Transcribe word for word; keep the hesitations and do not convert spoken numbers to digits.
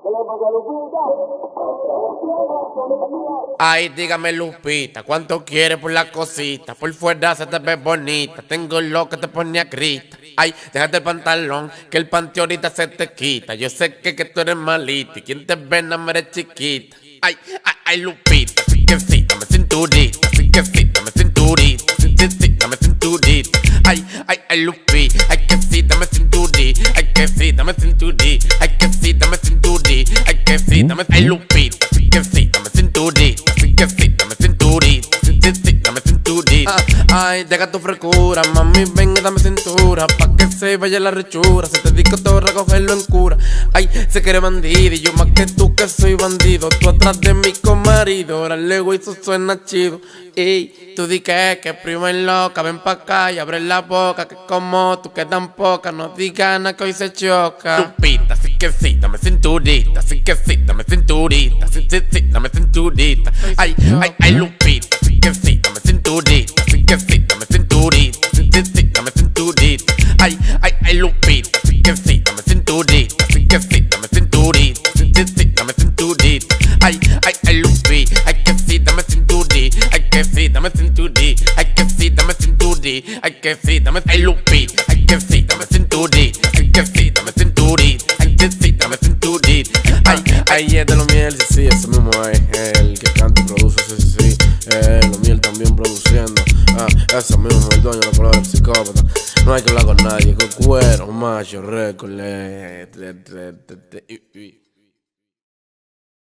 Ay, dígame Lupita, ¿cuánto quieres por la cosita? Por fuera se te ve bonita, tengo lo que te pone a grita. Ay, déjate el pantalón, que el panty ahorita se te quita. Yo sé que, que tú eres malita y quien te ve no me eres chiquita. Ay, ay, ay, Lupita, sí que sí, dame cinturita, sí que sí, dame cinturita, sí, sí, sí, dame cinturita. Ay, ay, ay, Lupita, ay que sí, dame cinturita, ay que sí, dame cinturita, ay que sí, dame cinturita, ay que sí, dame, ay, Lupita, sí que sí, dame cinturita, sí que sí, dame cinturita, sí, sí, sí, dame cinturita. Ah, ay, deja tu frescura, mami, ven y dame cintura, pa' que se vaya la rechura, si te digo todo recogerlo en cura. Ay, sé que eres bandido y yo más que tú que soy bandido, tú atrás de mí con marido, ahora luego eso suena chido. Ey, tú di que, que primo es loca, ven pa' acá y abre la boca, que como tú que tan poca, no digas nada que hoy se choca. Lupita, sí que sí, dame cinturita, sí que sí, dame cinturita, sí, sí, sí, dame cinturita. Ay, ay, ay, Lupita, sí que sí, dame cinturita, sí que sí, dame cinturita, sí, sí, sí, dame cinturita. Ay, ay, ay, Lupita, sí que sí, dame cinturita, sí que sí, dame cinturita, sí, sí, sí, dame cinturita. Ay, ay, ay, Lupita, ay que sí, dame cinturita, ay que sí, dame cinturita, ay que sí, dame cinturita, ay que sí, dame, ay, Lupita, ay que sí, dame cinturita, ay que sí, dame cinturita, ay que sí, dame cinturita. Ay, ay, es de lo miel, sí, sí, ese mismo es el que canta y produce, sí, sí, sí, eh, lo miel también produciendo. Ah, ese mismo es el dueño de la palabra del psicópata. No hay que hablar con nadie, con cuero, macho, récord,